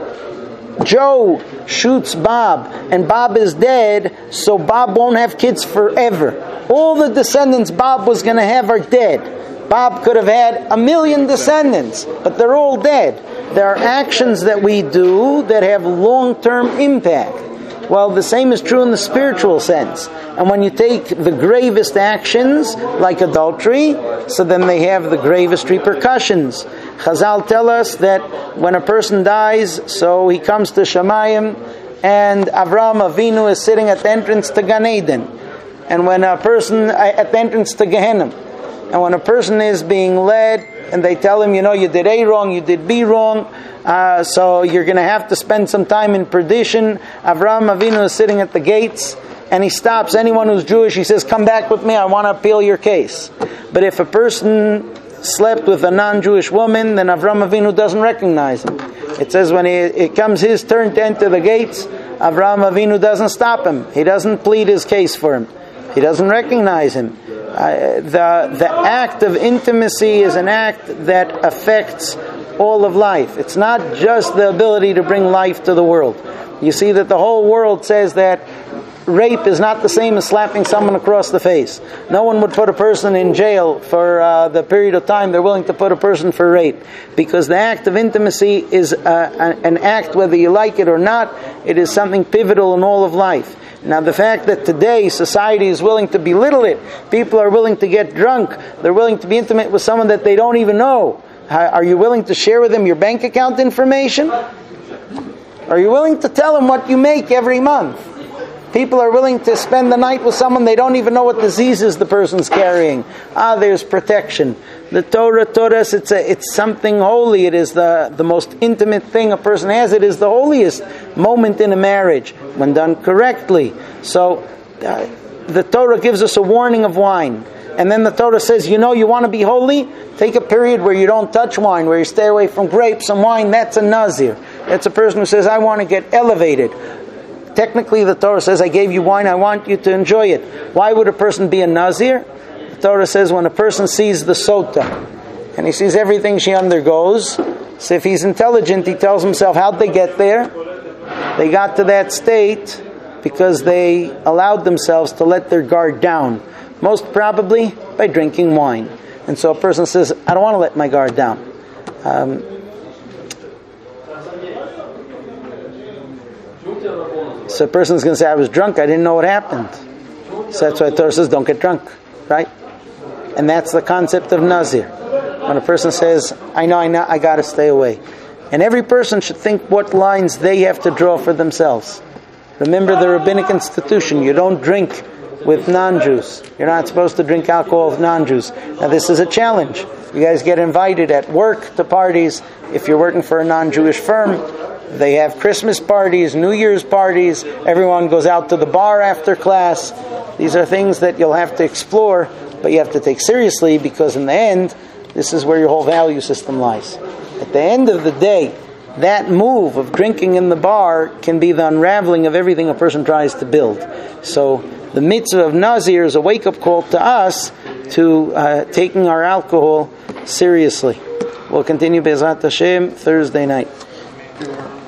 Joe shoots Bob and Bob is dead, so Bob won't have kids forever. All the descendants Bob was going to have are dead. Bob could have had 1 million descendants, but they're all dead. There are actions that we do that have long-term impact. Well, the same is true in the spiritual sense. And when you take the gravest actions, like adultery, so then they have the gravest repercussions. Chazal tell us that when a person dies, so he comes to Shamayim, and Avraham Avinu is sitting at the entrance to Gan Eden. And when a person, at the entrance to Gehenna, and when a person is being led, and they tell him, you did A wrong, you did B wrong, so you're going to have to spend some time in perdition. Avraham Avinu is sitting at the gates, and he stops anyone who's Jewish. He says, come back with me, I want to appeal your case. But if a person slept with a non-Jewish woman, then Avraham Avinu doesn't recognize him. It says when it comes his turn to enter the gates, Avraham Avinu doesn't stop him. He doesn't plead his case for him. He doesn't recognize him. The act of intimacy is an act that affects all of life. It's not just the ability to bring life to the world. You see that the whole world says that rape is not the same as slapping someone across the face. No one would put a person in jail for the period of time they're willing to put a person for rape. Because the act of intimacy is an act, whether you like it or not, it is something pivotal in all of life. Now the fact that today society is willing to belittle it, people are willing to get drunk, they're willing to be intimate with someone that they don't even know. Are you willing to share with them your bank account information? Are you willing to tell them what you make every month? People are willing to spend the night with someone they don't even know what diseases the person's carrying. There's protection. The Torah taught us it's something holy. It is the most intimate thing a person has. It is the holiest moment in a marriage when done correctly. So the Torah gives us a warning of wine. And then the Torah says, you want to be holy? Take a period where you don't touch wine, where you stay away from grapes and wine. That's a Nazir. That's a person who says, I want to get elevated. Technically, the Torah says, I gave you wine, I want you to enjoy it. Why would a person be a Nazir? The Torah says when a person sees the sota, and he sees everything she undergoes, so if he's intelligent, he tells himself, how'd they get there? They got to that state because they allowed themselves to let their guard down. Most probably by drinking wine. And so a person says, I don't want to let my guard down. So a person's going to say, I was drunk, I didn't know what happened. So that's why the Torah says, don't get drunk. Right? And that's the concept of Nazir. When a person says, I know, I got to stay away. And every person should think what lines they have to draw for themselves. Remember the rabbinic institution. You don't drink with non-Jews. You're not supposed to drink alcohol with non-Jews. Now this is a challenge. You guys get invited at work to parties. If you're working for a non-Jewish firm, they have Christmas parties, New Year's parties. Everyone goes out to the bar after class. These are things that you'll have to explore, but you have to take seriously because in the end, this is where your whole value system lies. At the end of the day, that move of drinking in the bar can be the unraveling of everything a person tries to build. So the mitzvah of Nazir is a wake-up call to us to taking our alcohol seriously. We'll continue Be'ezrat Hashem Thursday night.